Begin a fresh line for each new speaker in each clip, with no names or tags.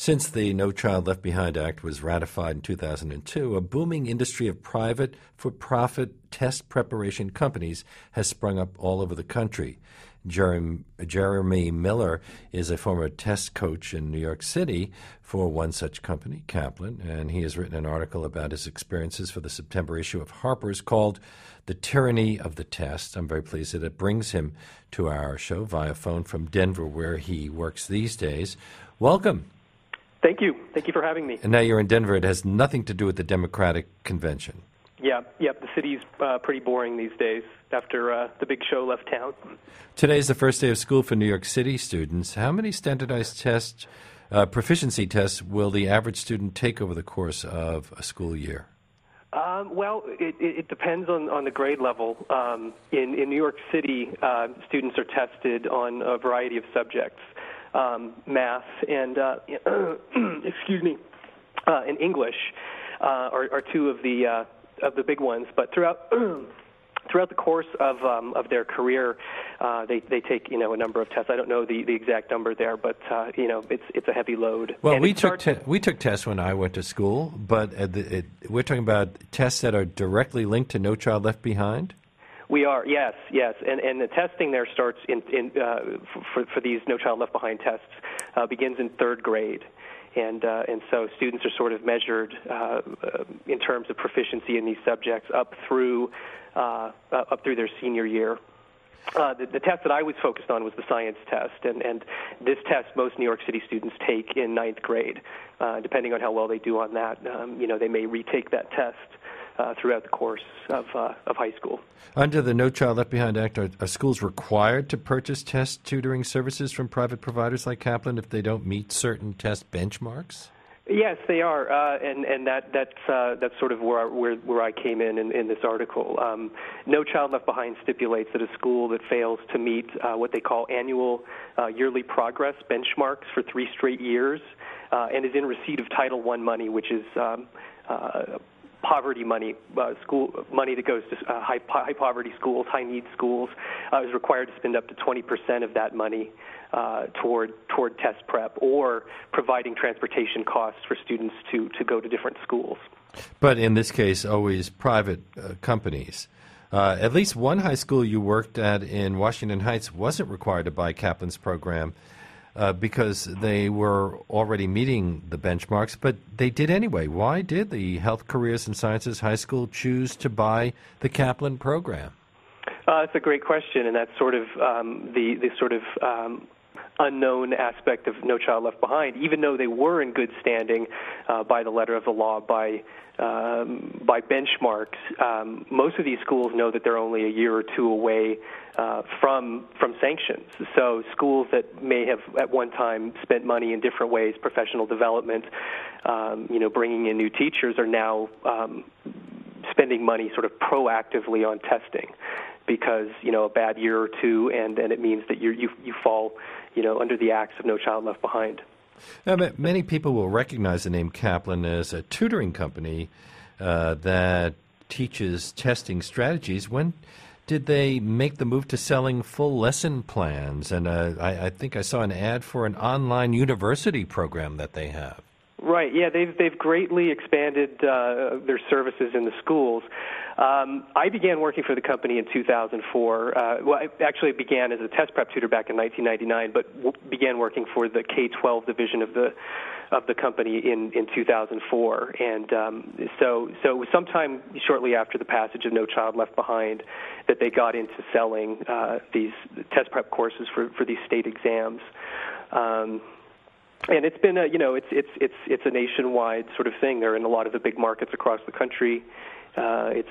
Since the No Child Left Behind Act was ratified in 2002, a booming industry of private, for-profit test preparation companies has sprung up all over the country. Jeremy Miller is a former test coach in New York City for one such company, Kaplan, and he has written an article about his experiences for the September issue of Harper's called The Tyranny of the Test. I'm very pleased that it brings him to our show via phone from Denver, where he works these days. Welcome.
Thank you. Thank you for having me.
And now you're in Denver. It has nothing to do with the Democratic Convention.
Yeah. The city's pretty boring these days after the big show left town.
Today is the first day of school for New York City students. How many standardized tests, proficiency tests, will the average student take over the course of a school year?
Well, it depends on the grade level. In New York City, students are tested on a variety of subjects. Math and and English are two of the big ones. But throughout the course of their career, they take a number of tests. I don't know the exact number there, but it's a heavy load.
Well, we took tests when I went to school, but we're talking about tests that are directly linked to No Child Left Behind.
We are, yes, and the testing there starts for these No Child Left Behind tests begins in third grade, and so students are sort of measured in terms of proficiency in these subjects up through their senior year. The test that I was focused on was the science test, and this test most New York City students take in ninth grade. Depending on how well they do on that, they may retake that test throughout the course of high school.
Under the No Child Left Behind Act, are schools required to purchase test tutoring services from private providers like Kaplan if they don't meet certain test benchmarks?
Yes, they are, and that's sort of where I came in this article. No Child Left Behind stipulates that a school that fails to meet what they call annual yearly progress benchmarks for 3 straight years and is in receipt of Title I money, which is poverty money, school money that goes to high poverty schools, high need schools, is required to spend up to 20% of that money toward test prep or providing transportation costs for students to go to different schools.
But in this case, always private companies. At least one high school you worked at in Washington Heights wasn't required to buy Kaplan's program because they were already meeting the benchmarks, but they did anyway. Why did the Health Careers and Sciences High School choose to buy the Kaplan program?
That's a great question, and that's sort of the sort of unknown aspect of No Child Left Behind. Even though they were in good standing by the letter of the law, by benchmarks, most of these schools know that they're only a year or two away from sanctions. So schools that may have at one time spent money in different ways, professional development, bringing in new teachers, are now spending money sort of proactively on testing because a bad year or two, and it means that you fall under the axe of No Child Left Behind.
Many people will recognize the name Kaplan as a tutoring company that teaches testing strategies. When did they make the move to selling full lesson plans? And I think I saw an ad for an online university program that they have.
Right. Yeah, they've greatly expanded their services in the schools. I began working for the company in 2004. I actually began as a test prep tutor back in 1999, but began working for the K-12 division of the company in 2004. And so it was sometime shortly after the passage of No Child Left Behind that they got into selling these test prep courses for these state exams. And it's been it's a nationwide sort of thing. They're in a lot of the big markets across the country. It's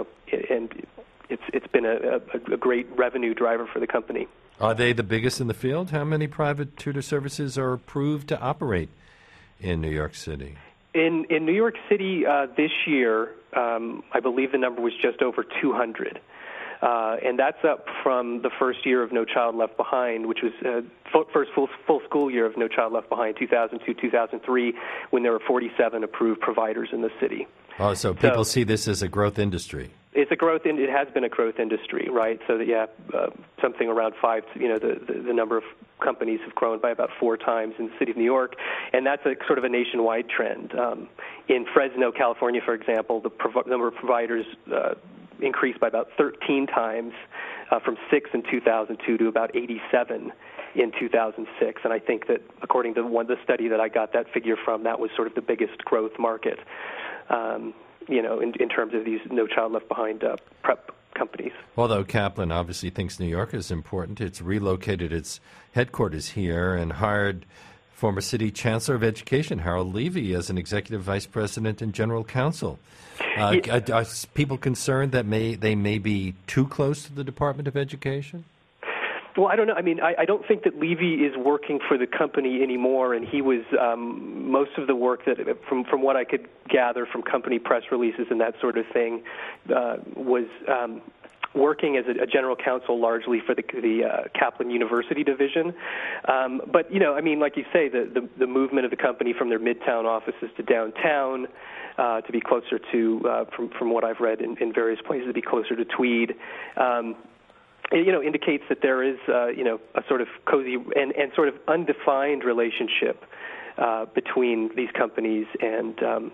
been a great revenue driver for the company.
Are they the biggest in the field? How many private tutor services are approved to operate in New York City?
In New York City this year, I believe the number was just over 200. And that's up from the first year of No Child Left Behind, which was first full school year of No Child Left Behind, 2002-2003, when there were 47 approved providers in the city.
Oh, so people see this as a growth industry.
It's a growth. It has been a growth industry, right? So that something around 5. The number of companies have grown by about 4 times in the city of New York, and that's a sort of a nationwide trend. In Fresno, California, for example, the number of providers increased by about 13 times, from 6 in 2002 to about 87 in 2006. And I think that according to the study that I got that figure from, that was sort of the biggest growth market, in terms of these No Child Left Behind prep companies.
Although Kaplan obviously thinks New York is important, it's relocated its headquarters here and hired former city chancellor of education, Harold Levy, as an executive vice president and general counsel. Are people concerned that they may be too close to the Department of Education?
Well, I don't know. I mean, I don't think that Levy is working for the company anymore, and he was most of the work that, from what I could gather from company press releases and that sort of thing, was working as a general counsel largely for the Kaplan University division. But, I mean, like you say, the movement of the company from their midtown offices to downtown to be closer to, from what I've read in various places, to be closer to Tweed, indicates that there is, a sort of cozy and sort of undefined relationship between these companies and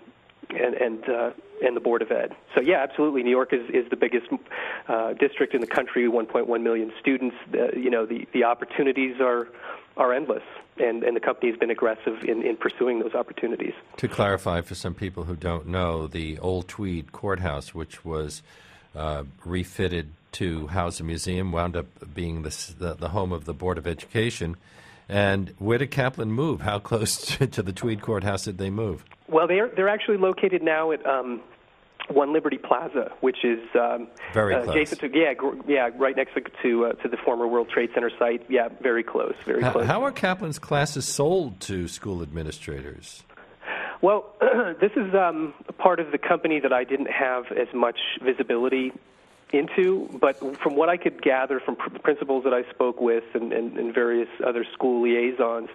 the Board of Ed. So, yeah, absolutely. New York is the biggest district in the country, 1.1 million students. The opportunities are endless, and the company's been aggressive in pursuing those opportunities.
To clarify for some people who don't know, the old Tweed Courthouse, which was refitted to house a museum, wound up being the home of the Board of Education. And where did Kaplan move? How close to the Tweed Courthouse did they move?
Well, they're actually located now at One Liberty Plaza, which is
very close.
Adjacent to right next to the former World Trade Center site. Yeah, very close, very close.
How are Kaplan's classes sold to school administrators?
Well, this is part of the company that I didn't have as much visibility into, but from what I could gather from principals that I spoke with and various other school liaisons,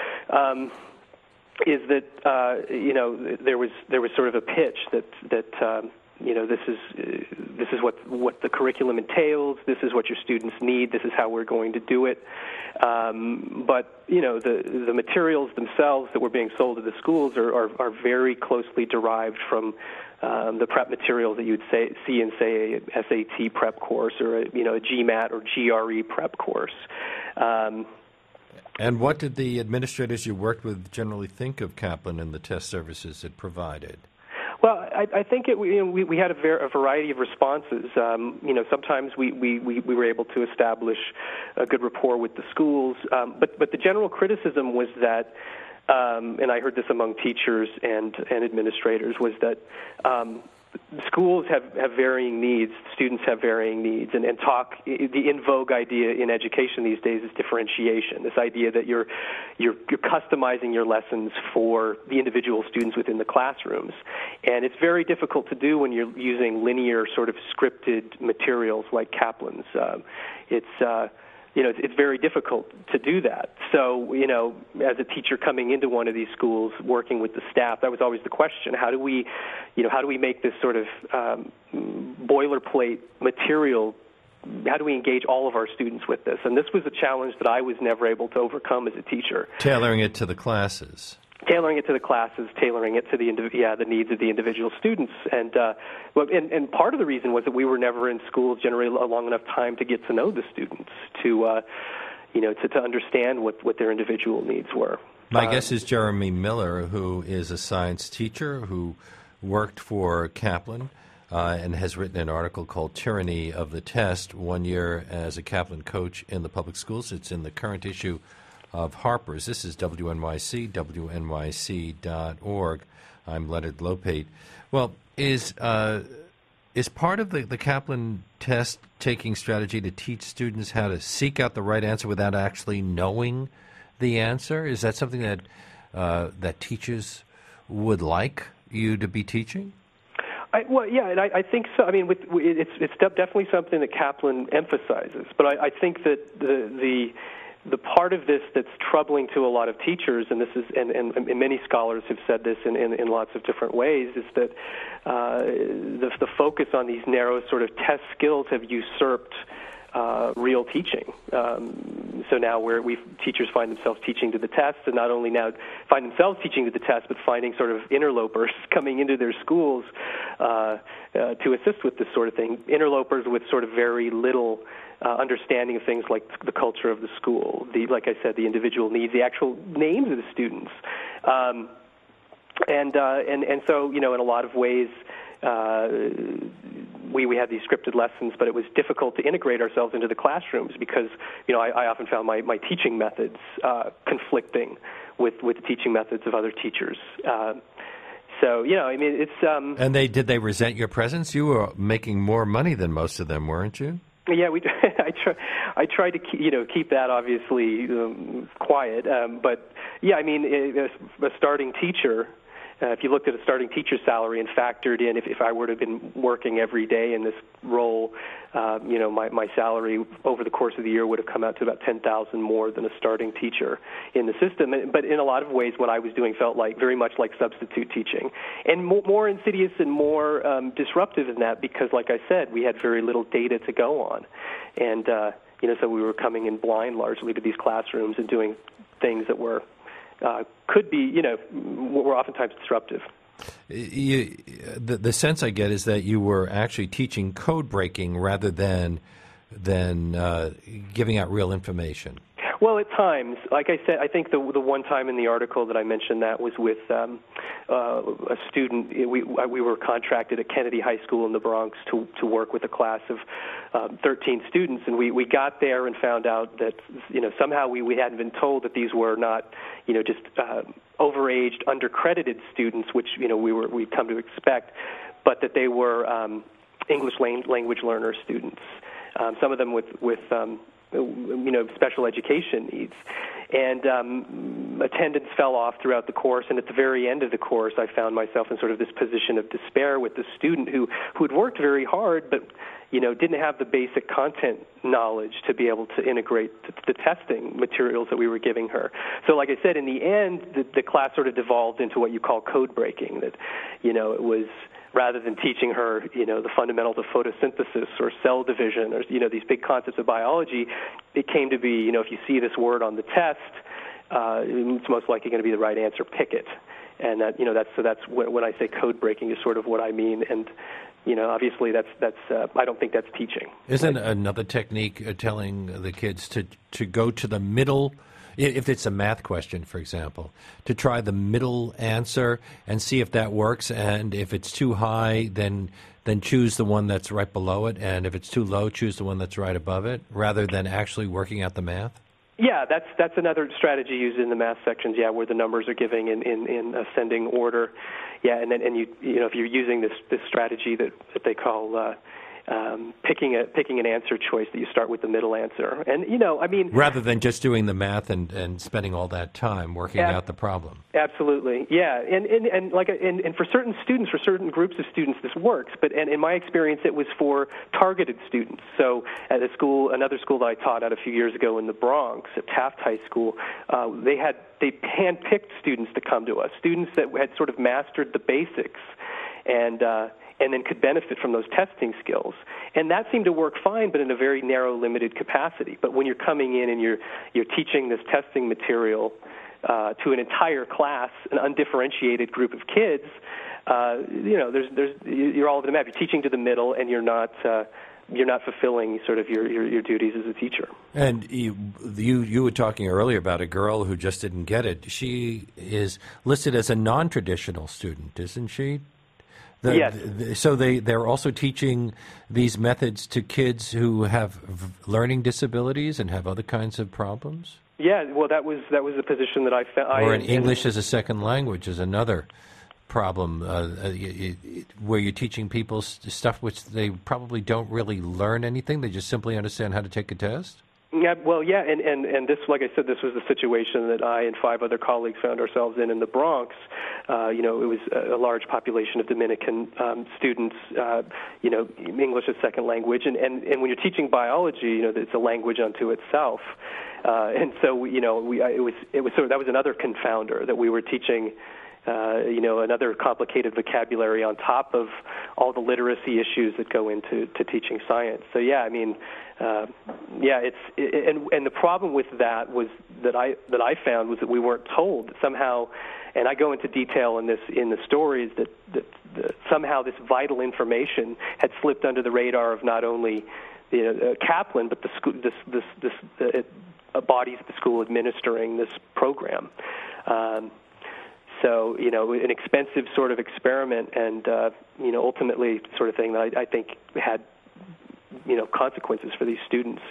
is that there was sort of a pitch that this is what the curriculum entails. This is what your students need. This is how we're going to do it. But the materials themselves that were being sold to the schools are very closely derived from the prep materials that you'd see in, say, a SAT prep course or a GMAT or GRE prep course.
And what did the administrators you worked with generally think of Kaplan and the test services it provided?
Well, I think we had a variety of responses. Sometimes we were able to establish a good rapport with the schools, but the general criticism was that, and I heard this among teachers and administrators, was that schools have varying needs, students have varying needs, and the in vogue idea in education these days is differentiation. This idea that you're customizing your lessons for the individual students within the classrooms, and it's very difficult to do when you're using linear, sort of scripted materials like Kaplan's. It's very difficult to do that. So, as a teacher coming into one of these schools, working with the staff, that was always the question: how do we make this sort of boilerplate material? How do we engage all of our students with this? And this was a challenge that I was never able to overcome as a teacher.
Tailoring it to the classes.
Tailoring it to the classes, tailoring it to the needs of the individual students, and part of the reason was that we were never in schools generally a long enough time to get to know the students, to understand what their individual needs were.
My guest is Jeremy Miller, who is a science teacher who worked for Kaplan and has written an article called "Tyranny of the Test: 1 Year as a Kaplan Coach in the Public Schools." It's in the current issue of Harper's. This is WNYC, WNYC.org. I'm Leonard Lopate. Well, is part of the Kaplan test-taking strategy to teach students how to seek out the right answer without actually knowing the answer? Is that something that teachers would like you to be teaching?
I think so. I mean, it's definitely something that Kaplan emphasizes, but I think that the part of this that's troubling to a lot of teachers, and this is, and many scholars have said this in lots of different ways, is that the focus on these narrow sort of test skills have usurped real teaching. So now teachers find themselves teaching to the test, and not only now find themselves teaching to the test, but finding sort of interlopers coming into their schools to assist with this sort of thing. Interlopers with sort of very little understanding of things like the culture of the school, like I said, the individual needs, the actual names of the students, and so in a lot of ways. We had these scripted lessons, but it was difficult to integrate ourselves into the classrooms because, I often found my teaching methods conflicting with the teaching methods of other teachers. So, it's...
And did they resent your presence? You were making more money than most of them, weren't you?
Yeah, I tried to keep that obviously quiet, but yeah, a starting teacher. If you looked at a starting teacher's salary and factored in, if I were to have been working every day in this role, my salary over the course of the year would have come out to about $10,000 more than a starting teacher in the system. But in a lot of ways, what I was doing felt very much like substitute teaching, and more insidious and more disruptive than that because, like I said, we had very little data to go on, and so we were coming in blind largely to these classrooms and doing things that were. Could be, were oftentimes disruptive.
The sense I get is that you were actually teaching code breaking rather than giving out real information.
Well, at times, like I said, I think the one time in the article that I mentioned that was with a student. We were contracted at Kennedy High School in the Bronx to work with a class of 13 students, and we got there and found out that somehow we hadn't been told that these were not just overaged, undercredited students, which we'd come to expect, but that they were English language learner students. Some of them with special education needs. And attendance fell off throughout the course, and at the very end of the course, I found myself in sort of this position of despair with the student who had worked very hard, but didn't have the basic content knowledge to be able to integrate the testing materials that we were giving her. So, like I said, in the end, the class sort of devolved into what you call code breaking. That it was. Rather than teaching her, the fundamentals of photosynthesis or cell division or, these big concepts of biology, it came to be, if you see this word on the test, it's most likely going to be the right answer, pick it. And that's when I say code breaking is sort of what I mean. And, obviously that's I don't think that's teaching.
Isn't another technique telling the kids to go to the middle? If it's a math question, for example, to try the middle answer and see if that works, and if it's too high, then choose the one that's right below it, and if it's too low, choose the one that's right above it, rather than actually working out the math?
Yeah, that's another strategy used in the math sections, where the numbers are giving in ascending order. Yeah, and you if you're using this strategy that they call picking an answer choice, that you start with the middle answer. And,
rather than just doing the math and spending all that time working out the problem.
Absolutely. Yeah. And for certain students, for certain groups of students, this works. But in my experience, it was for targeted students. So at another school that I taught at a few years ago in the Bronx, at Taft High School, they handpicked students to come to us, students that had sort of mastered the basics and then could benefit from those testing skills. And that seemed to work fine, but in a very narrow, limited capacity. But when you're coming in and you're teaching this testing material to an entire class, an undifferentiated group of kids, you're all over the map. You're teaching to the middle, and you're not fulfilling sort of your duties as a teacher. And
you were talking earlier about a girl who just didn't get it. She is listed as a non-traditional student, isn't she?
Yes.
So they're also teaching these methods to kids who have learning disabilities and have other kinds of problems?
Yeah, well, that was the position that I found.
Or English as a second language is another problem, where you're teaching people stuff which they probably don't really learn anything. They just simply understand how to take a test?
Yeah, well, yeah, and this, like I said, this was the situation that I and 5 other colleagues found ourselves in the Bronx. It was a large population of Dominican students, English as second language, and when you're teaching biology, it's a language unto itself, and so that was another confounder, that we were teaching. Another complicated vocabulary on top of all the literacy issues that go into teaching science. So yeah, I mean, and the problem with that was that I found was that we weren't told that somehow, and I go into detail in the stories that somehow this vital information had slipped under the radar of not only Kaplan, but the school, bodies at the school administering this program. So, an expensive sort of experiment, and ultimately sort of thing that I think had consequences for these students.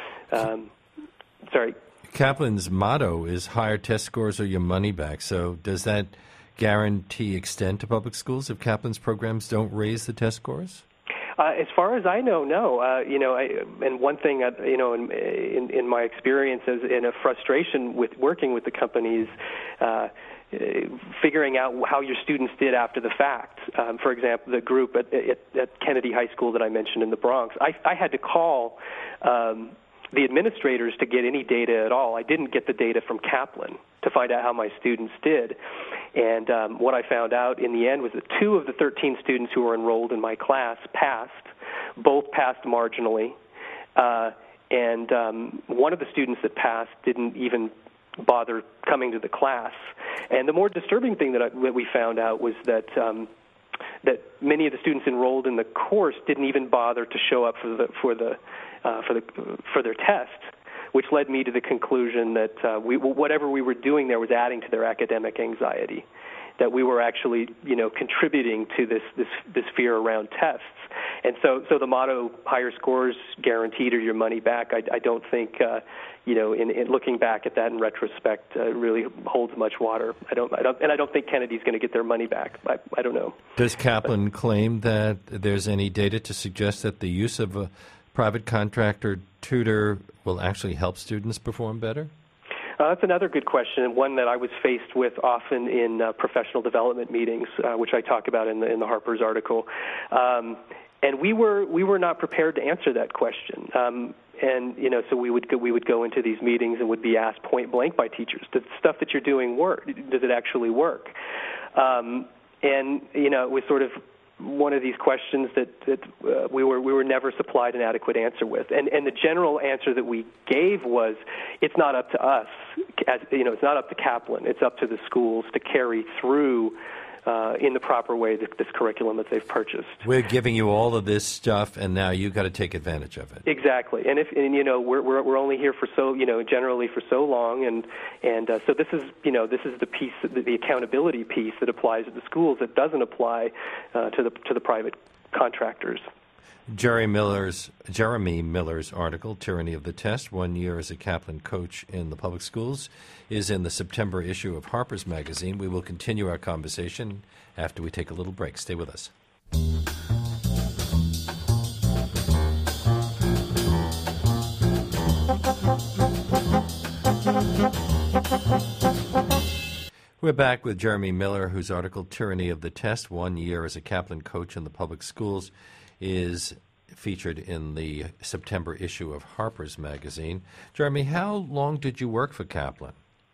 Sorry.
Kaplan's motto is higher test scores or your money back. So does that guarantee extend to public schools if Kaplan's programs don't raise the test scores?
As far as I know, no. And one thing, in my experience, as in a frustration with working with the companies, figuring out how your students did after the fact. For example, the group at Kennedy High School that I mentioned in the Bronx, I had to call the administrators to get any data at all. I didn't get the data from Kaplan to find out how my students did. And what I found out in the end was that 2 of the 13 students who were enrolled in my class passed. Both passed marginally. And one of the students that passed didn't even bother coming to the class. And the more disturbing thing that we found out was that that many of the students enrolled in the course didn't even bother to show up for their test, which led me to the conclusion that whatever we were doing there was adding to their academic anxiety, that we were actually contributing to this fear around tests. And so the motto, higher scores guaranteed or your money back, I don't think, in looking back at that in retrospect, really holds much water. I don't think Kennedy's going to get their money back. I don't know.
Does Kaplan claim that there's any data to suggest that the use of a private contractor tutor will actually help students perform better?
That's another good question, and one that I was faced with often in professional development meetings, which I talk about in the Harper's article. And we were not prepared to answer that question. So we would go into these meetings and would be asked point blank by teachers, does the stuff that you're doing work? Does it actually work? It was sort of one of these questions that we were never supplied an adequate answer with. And the general answer that we gave was, it's not up to us. It's not up to Kaplan. It's up to the schools to carry through in the proper way this curriculum that they've purchased.
We're giving you all of this stuff, and now you've got to take advantage of it.
Exactly, and we're only here for generally for so long, and so this is the piece, the accountability piece that applies to the schools that doesn't apply to the private contractors.
Jeremy Miller's article, Tyranny of the Test, 1 year as a Kaplan coach in the public schools, is in the September issue of Harper's Magazine. We will continue our conversation after we take a little break. Stay with us. We're back with Jeremy Miller, whose article, Tyranny of the Test, 1 year as a Kaplan coach in the public schools, is featured in the September issue of Harper's Magazine. Jeremy, how long did you work for Kaplan?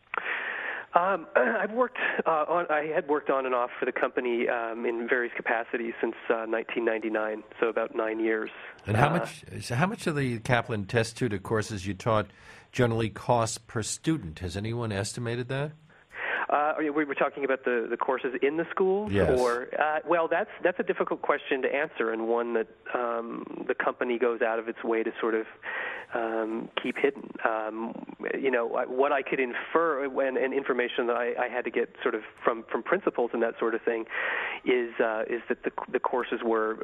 I had worked on and off for the company in various capacities since 1999, so about 9 years.
And how much of the Kaplan test tutor courses you taught generally cost per student? Has anyone estimated that?
We were talking about the courses in the schools?
Yes.
Well, that's a difficult question to answer, and one that the company goes out of its way to sort of keep hidden. What I could infer, and information that I had to get sort of from principals and that sort of thing, is that the courses were,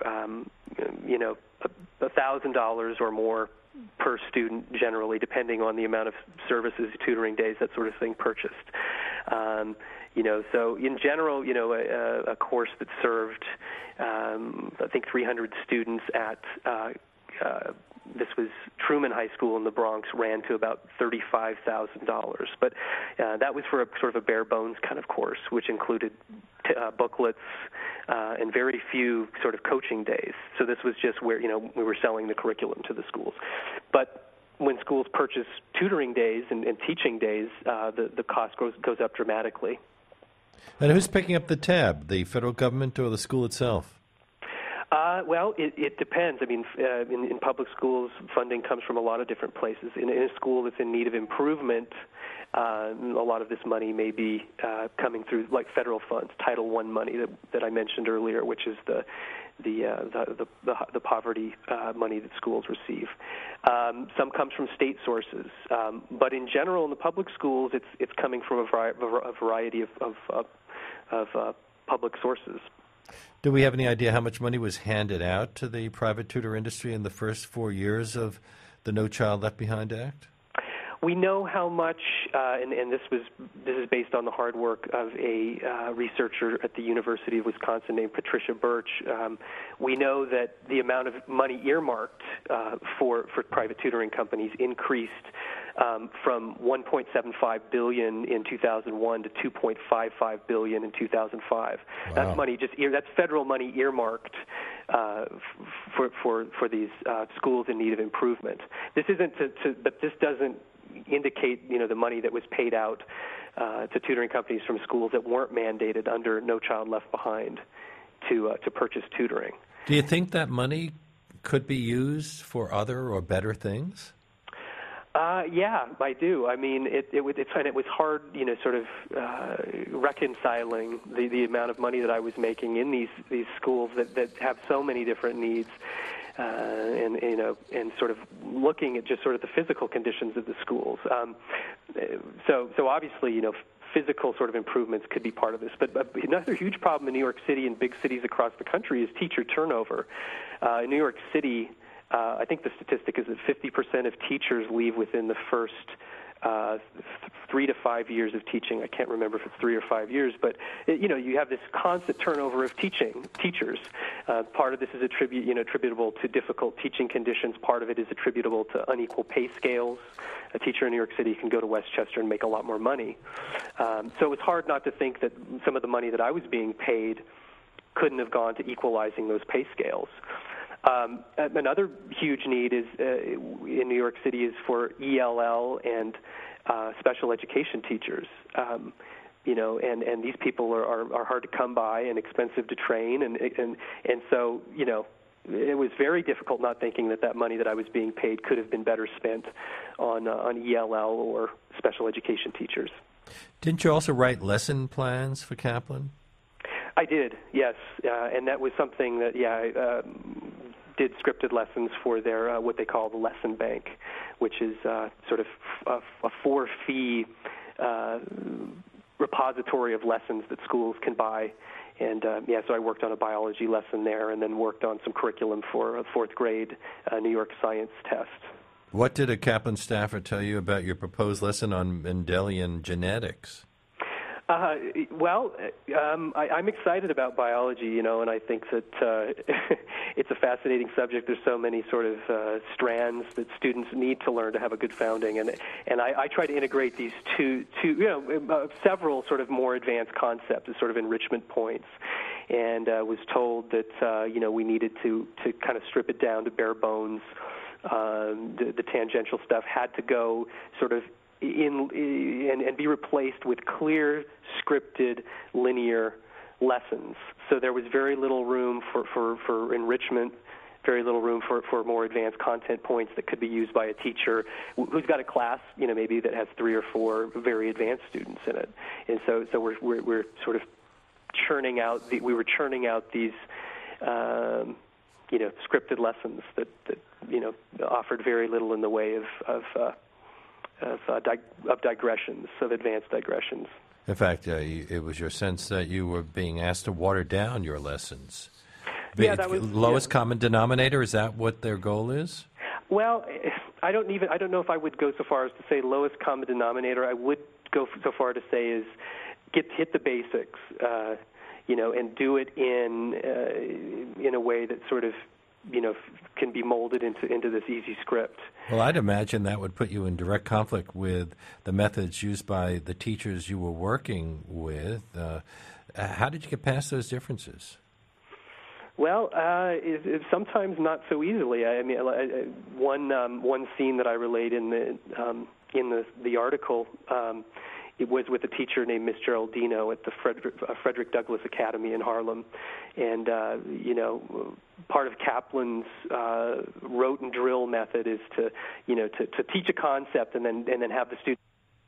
$1,000 or more per student generally, depending on the amount of services, tutoring days, that sort of thing purchased. So in general, a course that served, I think 300 students at, this was Truman High School in the Bronx, ran to about $35,000. But that was for a sort of a bare bones kind of course, which included booklets and very few sort of coaching days. So this was just where, we were selling the curriculum to the schools. But when schools purchase tutoring days and teaching days, the cost goes up dramatically.
And who's picking up the tab, the federal government or the school itself?
Well, it depends. I mean, in public schools, funding comes from a lot of different places. In a school that's in need of improvement, a lot of this money may be coming through like federal funds, Title I money that I mentioned earlier, which is the poverty money that schools receive. Some comes from state sources, but in general, in the public schools, it's coming from a variety of public sources.
Do we have any idea how much money was handed out to the private tutor industry in the first 4 years of the No Child Left Behind Act?
We know how much, and this is based on the hard work of a researcher at the University of Wisconsin named Patricia Birch. We know that the amount of money earmarked for private tutoring companies increased from $1.75 billion in 2001 to $2.55 billion in 2005. Wow. That's money that's federal money earmarked for these schools in need of improvement. This isn't but this doesn't indicate the money that was paid out to tutoring companies from schools that weren't mandated under No Child Left Behind to purchase tutoring.
Do you think that money could be used for other or better things?
Yeah, I do. I mean, it was hard, sort of reconciling the amount of money that I was making in these schools that have so many different needs, and sort of looking at just sort of the physical conditions of the schools. So obviously, physical sort of improvements could be part of this. But another huge problem in New York City and big cities across the country is teacher turnover. In New York City, I think the statistic is that 50% of teachers leave within the first 3 to 5 years of teaching. I can't remember if it's 3 or 5 years, but you have this constant turnover of teachers. Part of this is attributable to difficult teaching conditions. Part of it is attributable to unequal pay scales. A teacher in New York City can go to Westchester and make a lot more money. So it's hard not to think that some of the money that I was being paid couldn't have gone to equalizing those pay scales. Another huge need is in New York City is for ELL and special education teachers. And these people are hard to come by and expensive to train, and so it was very difficult not thinking that money that I was being paid could have been better spent on ELL or special education teachers.
Didn't you also write lesson plans for Kaplan?
I did, yes, and that was something that I did scripted lessons for their what they call the lesson bank, which is sort of a for-fee repository of lessons that schools can buy. And so I worked on a biology lesson there, and then worked on some curriculum for a fourth grade New York science test.
What did a Kaplan staffer tell you about your proposed lesson on Mendelian genetics? I'm excited about biology, and I think that it's a fascinating subject. There's so many sort of strands that students need to learn to have a good founding, and I try to integrate these two several sort of more advanced concepts as sort of enrichment points, and was told that we needed to kind of strip it down to bare bones. The tangential stuff had to go sort of and be replaced with clear, scripted, linear lessons. So there was very little room for enrichment, very little room for more advanced content points that could be used by a teacher who's got a class, maybe that has 3 or 4 very advanced students in it. And so we're sort of churning out. We were churning out these. Scripted lessons that offered very little in the way of digressions, of advanced digressions. In fact, it was your sense that you were being asked to water down your lessons.
Yeah, that was
lowest common denominator. Is that what their goal is?
Well, I don't know if I would go so far as to say lowest common denominator. I would go so far to say is hit the basics, and do it in a way that sort of can be molded into this easy script.
Well, I'd imagine that would put you in direct conflict with the methods used by the teachers you were working with. How did you get past those differences?
Well, it's sometimes not so easily. I mean, one scene that I relate in the article it was with a teacher named Miss Geraldino at the Frederick Douglass Academy in Harlem. And, part of Kaplan's rote and drill method is to teach a concept and then have the students.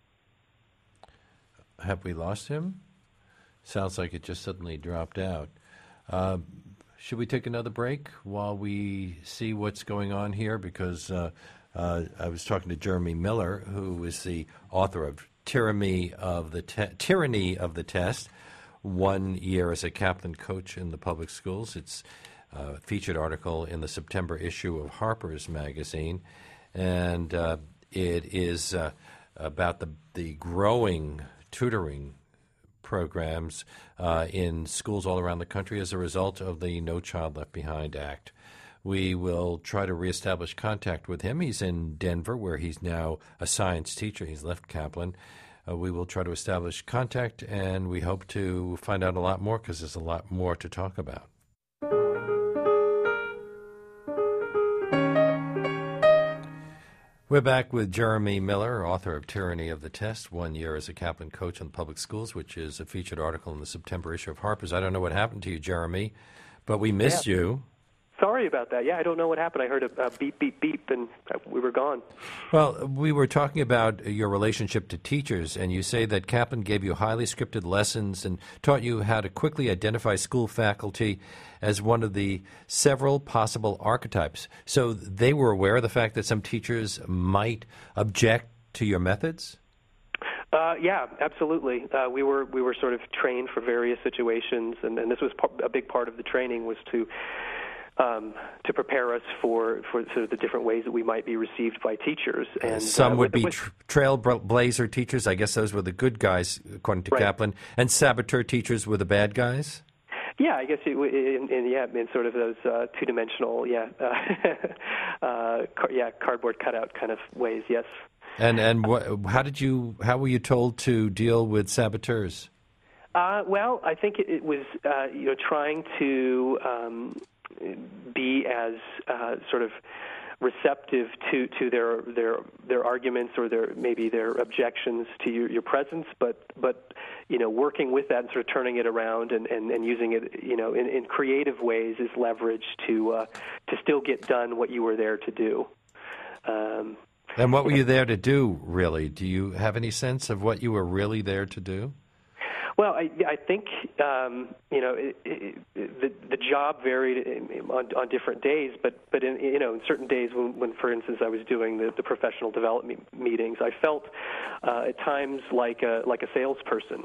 Have we lost him? Sounds like it just suddenly dropped out. Should we take another break while we see what's going on here? Because I was talking to Jeremy Miller, who is the author of Tyranny of the Test, 1 year as a Kaplan coach in the public schools. It's a featured article in the September issue of Harper's Magazine, and it is about the growing tutoring programs in schools all around the country as a result of the No Child Left Behind Act. We will try to reestablish contact with him. He's in Denver, where he's now a science teacher. He's left Kaplan. We will try to establish contact, and we hope to find out a lot more because there's a lot more to talk about. We're back with Jeremy Miller, author of Tyranny of the Test, 1 year as a Kaplan coach in the public schools, which is a featured article in the September issue of Harper's. I don't know what happened to you, Jeremy, but we missed you.
Sorry about that. Yeah, I don't know what happened. I heard a beep, beep, beep, and we were gone.
Well, we were talking about your relationship to teachers, and you say that Kaplan gave you highly scripted lessons and taught you how to quickly identify school faculty as one of the several possible archetypes. So they were aware of the fact that some teachers might object to your methods?
Yeah, absolutely. We were sort of trained for various situations, and this was a big part of the training was to prepare us for sort of the different ways that we might be received by teachers. And
some would be trailblazer teachers. I guess those were the good guys, according to Kaplan. And saboteur teachers were the bad guys?
Yeah, I guess in sort of those two-dimensional, cardboard cutout kind of ways. Yes.
And how were you told to deal with saboteurs?
Well, I think it was trying to be as sort of receptive to their arguments or their objections to your presence, but working with that and sort of turning it around and using it in creative ways as leverage to still get done what you were there to do.
And what were you there to do, really? Do you have any sense of what you were really there to do?
Well, I think the job varied on different days, but in certain days when, for instance, I was doing the professional development meetings, I felt at times like a salesperson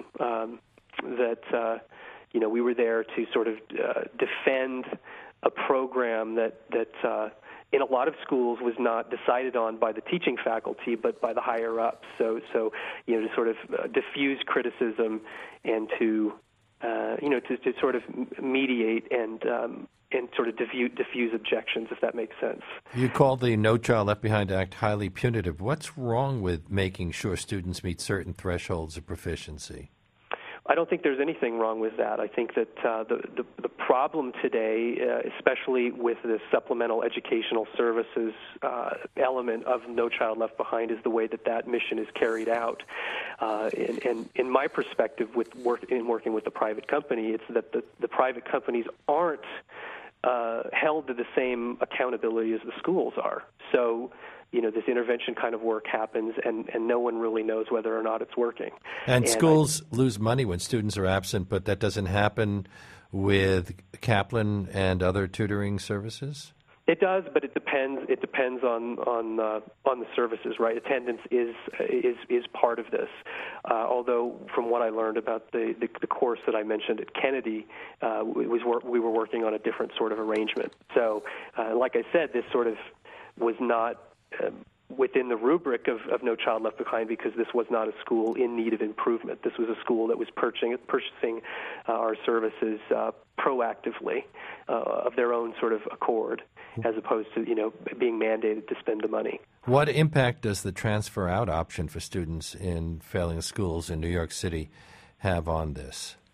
that we were there to sort of defend a program that in a lot of schools was not decided on by the teaching faculty, but by the higher ups. So to sort of diffuse criticism and to sort of mediate and sort of diffuse objections, if that makes sense.
You call the No Child Left Behind Act highly punitive. What's wrong with making sure students meet certain thresholds of proficiency?
I don't think there's anything wrong with that. I think that the problem today, especially with the supplemental educational services element of No Child Left Behind, is the way that mission is carried out. And in my perspective, in working with the private company, it's that the private companies aren't held to the same accountability as the schools are. So this intervention kind of work happens, and no one really knows whether or not it's working.
And schools lose money when students are absent, but that doesn't happen with Kaplan and other tutoring services?
It does, but it depends. It depends on the services, right? Attendance is part of this. Although, from what I learned about the course that I mentioned at Kennedy, we were working on a different sort of arrangement. So, like I said, this sort of was not within the rubric of No Child Left Behind because this was not a school in need of improvement. This was a school that was purchasing our services proactively of their own sort of accord, as opposed to being mandated to spend the money.
What impact does the transfer out option for students in failing schools in New York City have on this?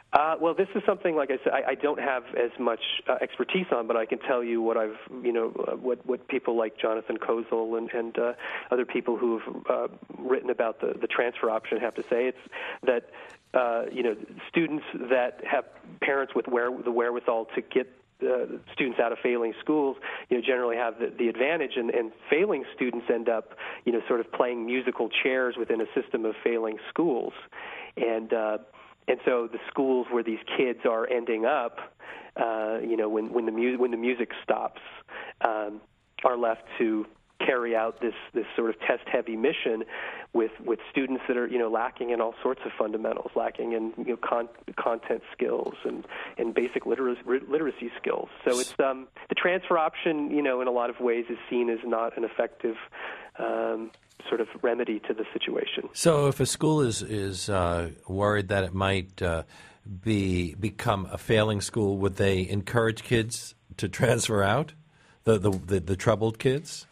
Well, this is something, like I said, I don't have as much expertise on, but I can tell you what what people like Jonathan Kozol and other people who have written about the transfer option have to say. It's that students that have parents with the wherewithal to get students out of failing schools, generally have the advantage, and failing students end up, sort of playing musical chairs within a system of failing schools, and so the schools where these kids are ending up, when the music stops, are left to carry out this sort of test-heavy mission with students that are lacking in all sorts of fundamentals, lacking in content skills and basic literacy skills. So it's the transfer option, in a lot of ways, is seen as not an effective sort of remedy to the situation.
So if a school is worried that it might become a failing school, would they encourage kids to transfer out, the troubled kids?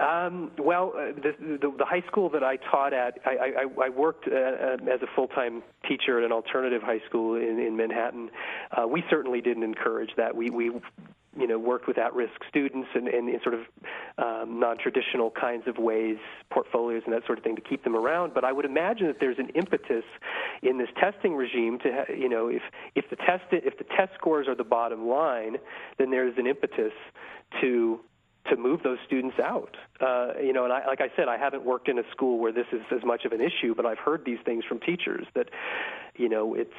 The high school that I taught at, I worked as a full-time teacher at an alternative high school in Manhattan. We certainly didn't encourage that. We worked with at-risk students and in sort of non-traditional kinds of ways, portfolios and that sort of thing, to keep them around. But I would imagine that there's an impetus in this testing regime to, if the test scores are the bottom line, then there's an impetus to move those students out. And like I said, I haven't worked in a school where this is as much of an issue, but I've heard these things from teachers that, it's,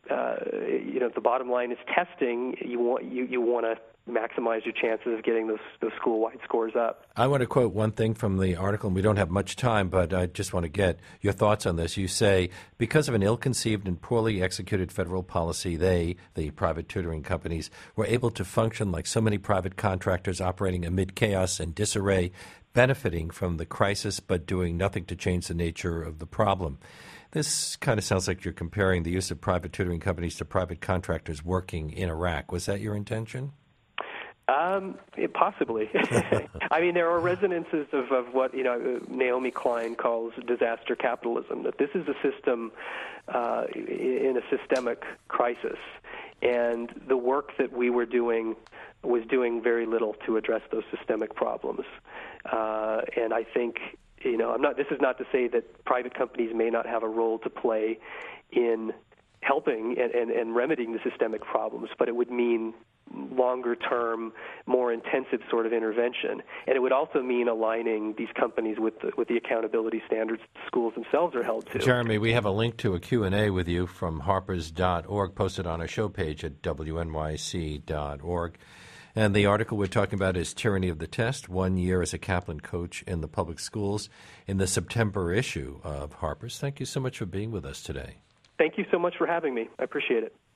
the bottom line is testing. You want to maximize your chances of getting those school-wide scores up.
I want to quote one thing from the article, and we don't have much time, but I just want to get your thoughts on this. You say, because of an ill-conceived and poorly executed federal policy, the private tutoring companies, were able to function like so many private contractors operating amid chaos and disarray, benefiting from the crisis but doing nothing to change the nature of the problem. This kind of sounds like you're comparing the use of private tutoring companies to private contractors working in Iraq. Was that your intention?
Possibly. I mean, there are resonances of what Naomi Klein calls disaster capitalism. That this is a system in a systemic crisis, and the work that we were doing was doing very little to address those systemic problems. And I think this is not to say that private companies may not have a role to play in helping and remedying the systemic problems, but it would mean longer-term, more intensive sort of intervention. And it would also mean aligning these companies with the accountability standards schools themselves are held to.
Jeremy, we have a link to a Q&A with you from harpers.org posted on our show page at wnyc.org. And the article we're talking about is Tyranny of the Test, 1 year as a Kaplan coach in the public schools, in the September issue of Harper's. Thank you so much for being with us today.
Thank you so much for having me. I appreciate it.